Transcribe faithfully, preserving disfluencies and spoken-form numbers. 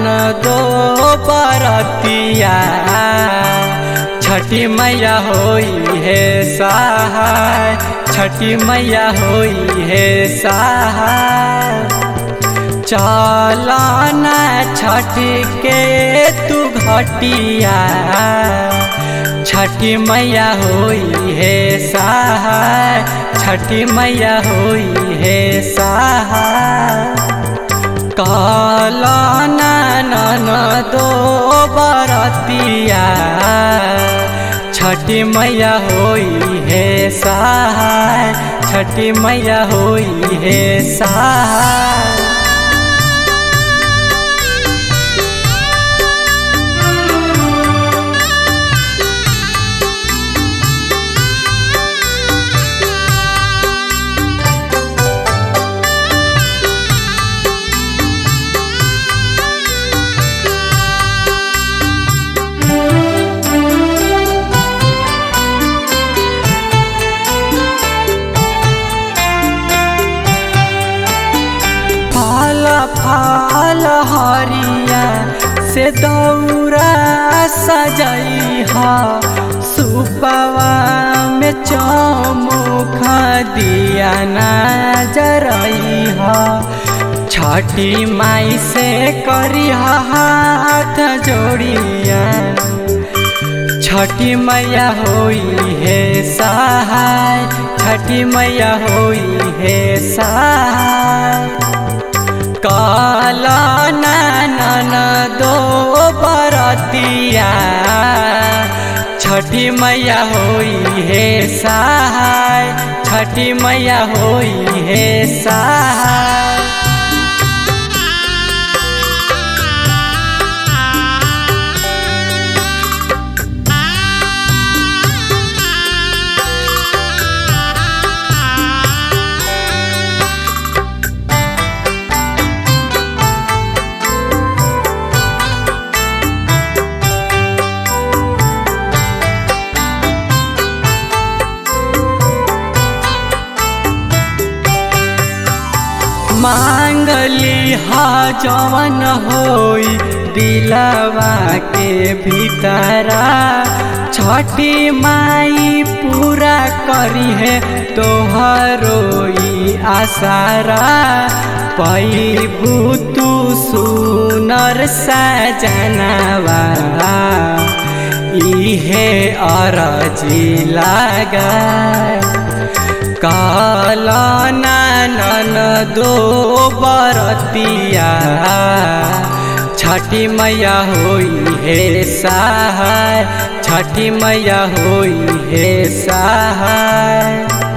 ननदो बरतिया छठी मैया होई है सहाय, छठी मैया होई है सहाय। चला ना छठ के तू घटिया, छठी मैया होई है सहाय, छठी मैया होई है सहाय। काला ननदो बरतिया छठी मैया होई है सहाय, छठी मैया होई है सहाय। फाल हरिया से दौरा सजाई हा, सुपवा में चौमुख दिया ना जरई हा। छठी माई से करी हाथ जोड़िया, छठी मैया होई है सहाय, छठी मैया होई है सहाय। काला ननदो बरतिया छठी मैया होई है सहाय, छठी मैया होई है सहाय। मांगली हा जवन होई दिलवा के भीतरा, छठी माई पूरा करी है तोहरो ई आसारा। पैबू तू सुनर सजनवा इहे अरजी लागा। काला ननदो बरतिया छठी मैया होई है सहाय, छठी मैया होई है सहाय।